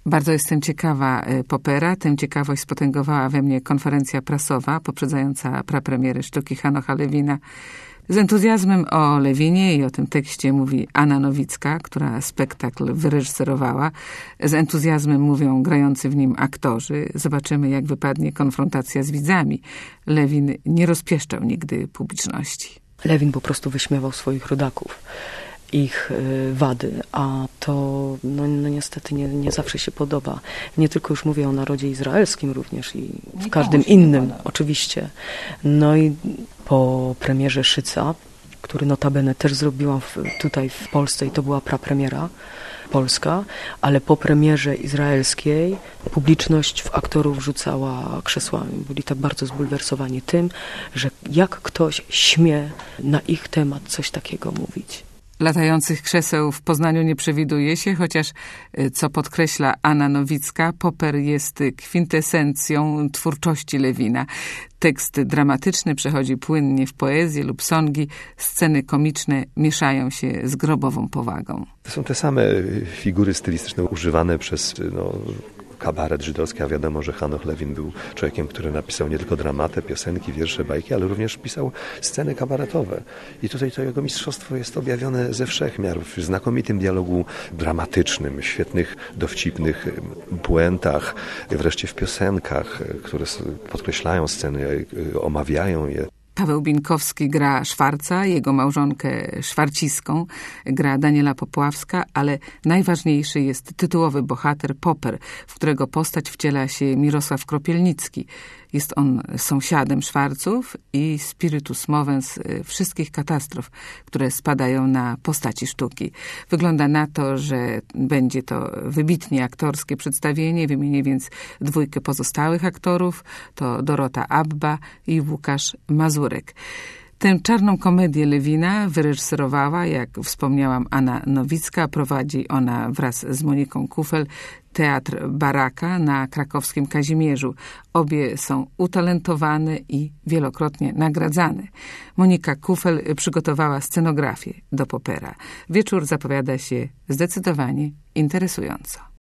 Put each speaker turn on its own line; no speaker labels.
Bardzo jestem ciekawa Poppera. Tę ciekawość spotęgowała we mnie konferencja prasowa poprzedzająca prapremierę sztuki Hanocha Lewina. Z entuzjazmem o Lewinie i o tym tekście mówi Anna Nowicka, która spektakl wyreżyserowała. Z entuzjazmem mówią grający w nim aktorzy. Zobaczymy, jak wypadnie konfrontacja z widzami. Lewin nie rozpieszczał nigdy publiczności.
Lewin po prostu wyśmiewał swoich rodaków, ich wady, a to niestety nie zawsze się podoba. Nie tylko już mówię o narodzie izraelskim, również i w każdym innym, oczywiście. No i po premierze Szyca, który notabene też zrobiłam tutaj w Polsce i to była prapremiera polska, ale po premierze izraelskiej publiczność w aktorów rzucała krzesłami. Byli tak bardzo zbulwersowani tym, że jak ktoś śmie na ich temat coś takiego mówić.
Latających krzeseł w Poznaniu nie przewiduje się, chociaż, co podkreśla Anna Nowicka, Popper jest kwintesencją twórczości Lewina. Tekst dramatyczny przechodzi płynnie w poezję lub songi, sceny komiczne mieszają się z grobową powagą.
To są te same figury stylistyczne używane przez kabaret żydowski, a wiadomo, że Hanoch Lewin był człowiekiem, który napisał nie tylko dramatę, piosenki, wiersze, bajki, ale również pisał sceny kabaretowe. I tutaj to jego mistrzostwo jest objawione ze wszech miar, w znakomitym dialogu dramatycznym, świetnych, dowcipnych puentach, wreszcie w piosenkach, które podkreślają sceny, omawiają je.
Paweł Binkowski gra Szwarca, jego małżonkę Szwarciską gra Daniela Popławska, ale najważniejszy jest tytułowy bohater Popper, w którego postać wciela się Mirosław Kropielnicki. Jest on sąsiadem Szwarców i spiritus movens wszystkich katastrof, które spadają na postaci sztuki. Wygląda na to, że będzie to wybitnie aktorskie przedstawienie. Wymienię więc dwójkę pozostałych aktorów. To Dorota Abba i Łukasz Mazurek. Tę czarną komedię Lewina wyreżyserowała, jak wspomniałam, Anna Nowicka. Prowadzi ona wraz z Moniką Kufel Teatr Baraka na krakowskim Kazimierzu. Obie są utalentowane i wielokrotnie nagradzane. Monika Kufel przygotowała scenografię do Poppera. Wieczór zapowiada się zdecydowanie interesująco.